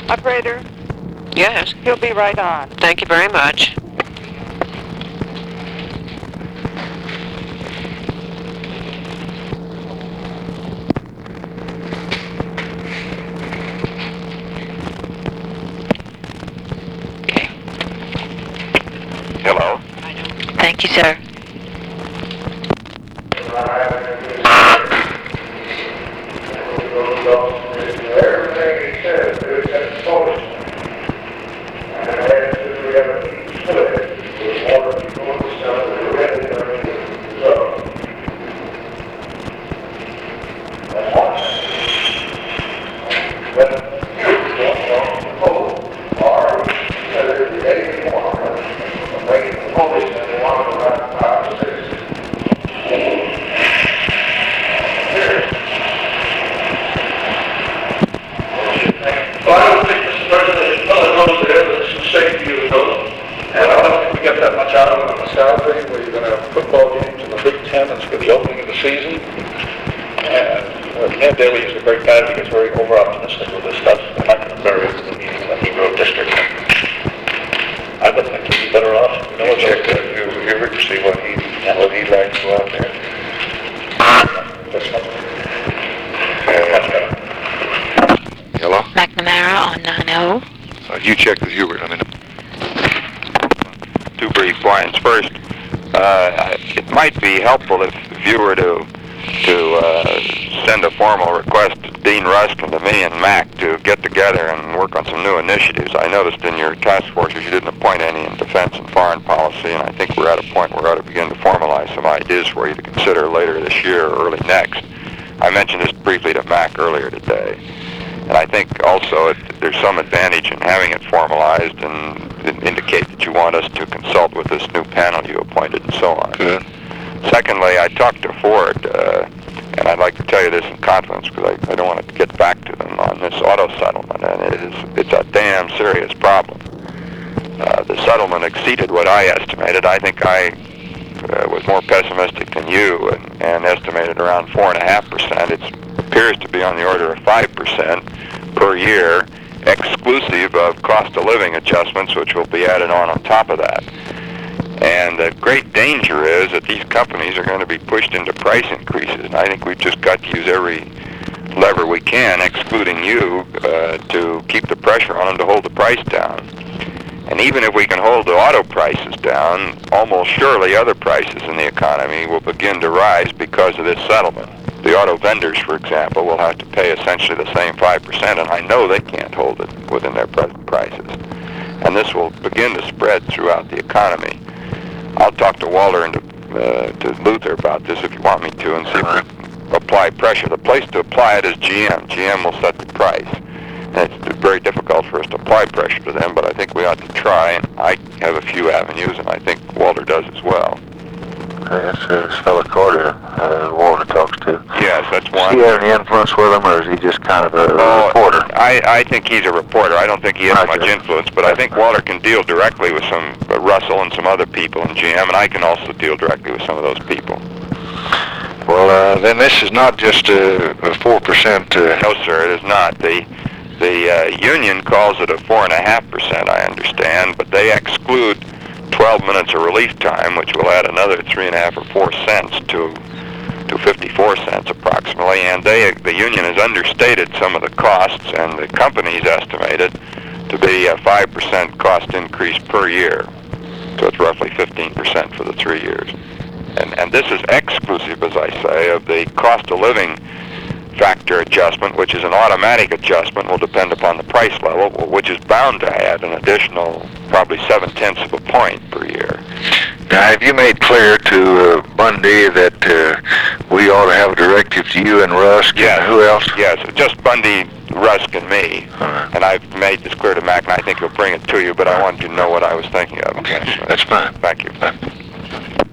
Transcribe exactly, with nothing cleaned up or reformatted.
Operator, Yes. he'll be right on. Thank you very much. Okay. Hello. Thank you, sir. Everything he said, it was polished. And I had to we have a split with water going to sell the red and so that's why. But you don't know the whole or whether the eighty-one or making the polish and they want to run five or six. Well, I don't think, Mister President, there's other roads there that some safety of those. And I don't think we get that much out of it on the Saturday, where you're going to have football games in the Big Ten. It's for the opening of the season. And uh, Ned Daly is a great guy. He gets very over-optimistic with this stuff. And I can bury it in the meeting in the Negro District. I would think he'd be better off. You know, You check that, you, you ever see what he, what he likes to go out there? that's not Uh, hello? McNamara on nine oh. Uh, you check with Hubert. I mean, two brief points. First, uh, it might be helpful if, if you were to to uh, send a formal request to Dean Rusk and to me and Mac to get together and work on some new initiatives. I noticed in your task forces you didn't appoint any in defense and foreign policy, and I think we're at a point where we ought to begin to formalize some ideas for you to consider later this year or early next. I mentioned this briefly to Mac earlier today. And I think also it, there's some advantage in having it formalized and, and indicate that you want us to consult with this new panel you appointed and so on. Good. Secondly, I talked to Ford, uh, and I'd like to tell you this in confidence because I, I don't want to get back to them on this auto settlement, and it is, it's a damn serious problem. Uh, the settlement exceeded what I estimated. I think I uh, was more pessimistic than you and, and estimated around four point five percent. It appears to be on the order of five percent per year, exclusive of cost of living adjustments, which will be added on on top of that. And the great danger is that these companies are going to be pushed into price increases, and I think we've just got to use every lever we can, excluding you, uh, to keep the pressure on them to hold the price down. And even if we can hold the auto prices down, almost surely other prices in the economy will begin to rise because of this settlement. The auto vendors, for example, will have to pay essentially the same five percent, and I know they can't hold it within their present prices. And this will begin to spread throughout the economy. I'll talk to Walter and to, uh, to Luther about this if you want me to, and see if we can apply pressure. The place to apply it is G M. G M will set the price. And it's very difficult for us to apply pressure to them, but I think we ought to try, and I have a few avenues, and I think Walter does as well. That's uh, this fellow Carter uh, Walter talks to. Yes, that's Does one. he have any influence with him, or is he just kind of a Oh, reporter? I, I think he's a reporter. I don't think he has Okay. much influence, but I think Walter can deal directly with some uh, Russell and some other people in G M, and I can also deal directly with some of those people. Well, uh, then this is not just a, a four percent. Uh, No, sir, it is not. The the uh, union calls it a four and a half percent, I understand, but they exclude twelve minutes of relief time, which will add another three and a half or four cents to to fifty-four cents approximately. And they the union has understated some of the costs, and the companies estimate it to be a five percent cost increase per year. So it's roughly fifteen percent for the three years. And and this is exclusive, as I say, of the cost of living factor adjustment, which is an automatic adjustment, will depend upon the price level, which is bound to add an additional probably seven-tenths of a point per year. now, have you made clear to uh, Bundy that uh, we ought to have a directive to you and Rusk? Yes. And who else? Yes, just Bundy, Rusk, and me. All right. And I've made this clear to Mac, and I think he'll bring it to you, but I wanted you to know what I was thinking of. Okay, that's fine. Thank you. Fine.